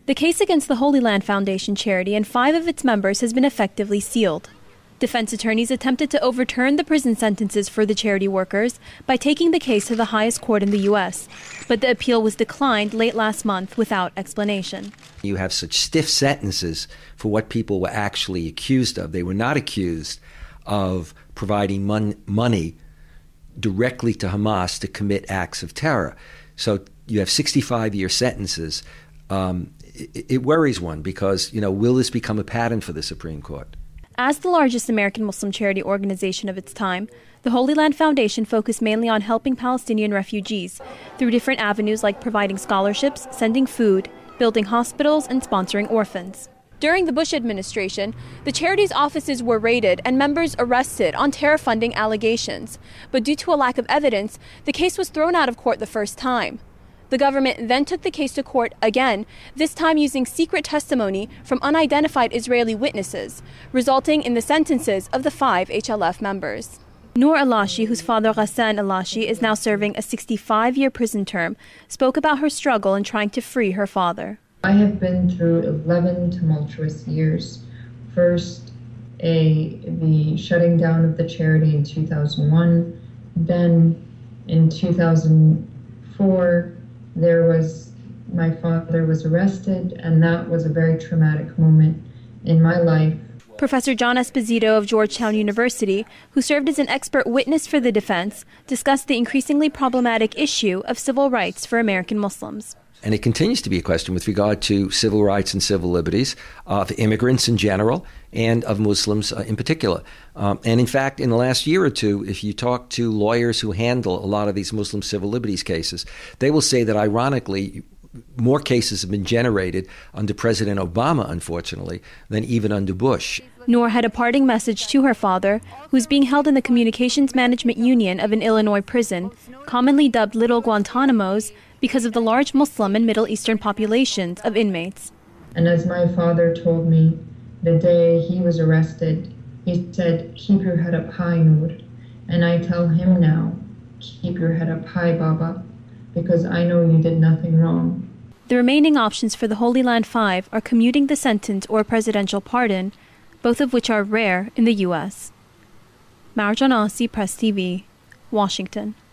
The case against the Holy Land Foundation charity and 5 of its members has been effectively sealed. Defense attorneys attempted to overturn the prison sentences for the charity workers by taking the case to the highest court in the U.S., but the appeal was declined late last month without explanation. You have such stiff sentences for what people were actually accused of. They were not accused of providing money directly to Hamas to commit acts of terror. So you have 65-year sentences. It worries one because, will this become a pattern for the Supreme Court? As the largest American Muslim charity organization of its time, the Holy Land Foundation focused mainly on helping Palestinian refugees through different avenues like providing scholarships, sending food, building hospitals, and sponsoring orphans. During the Bush administration, the charity's offices were raided and members arrested on terror funding allegations. But due to a lack of evidence, the case was thrown out of court the first time. The government then took the case to court again, this time using secret testimony from unidentified Israeli witnesses, resulting in the sentences of the 5 HLF members. Noor Alashi, whose father Ghassan Alashi is now serving a 65-year prison term, spoke about her struggle in trying to free her father. I have been through 11 tumultuous years. First, the shutting down of the charity in 2001, then in 2004, my father was arrested, and that was a very traumatic moment in my life. Professor John Esposito of Georgetown University, who served as an expert witness for the defense, discussed the increasingly problematic issue of civil rights for American Muslims. And it continues to be a question with regard to civil rights and civil liberties of immigrants in general and of Muslims in particular. And in fact, in the last year or two, if you talk to lawyers who handle a lot of these Muslim civil liberties cases, they will say that ironically, more cases have been generated under President Obama, unfortunately, than even under Bush. Noor had a parting message to her father, who is being held in the Communications Management Union of an Illinois prison, commonly dubbed Little Guantanamos, because of the large Muslim and Middle Eastern populations of inmates. And as my father told me the day he was arrested, he said, "Keep your head up high, Noor." And I tell him now, "Keep your head up high, Baba, because I know you did nothing wrong." The remaining options for the Holy Land 5 are commuting the sentence or presidential pardon, both of which are rare in the U.S. Marjan Asi, Press TV, Washington.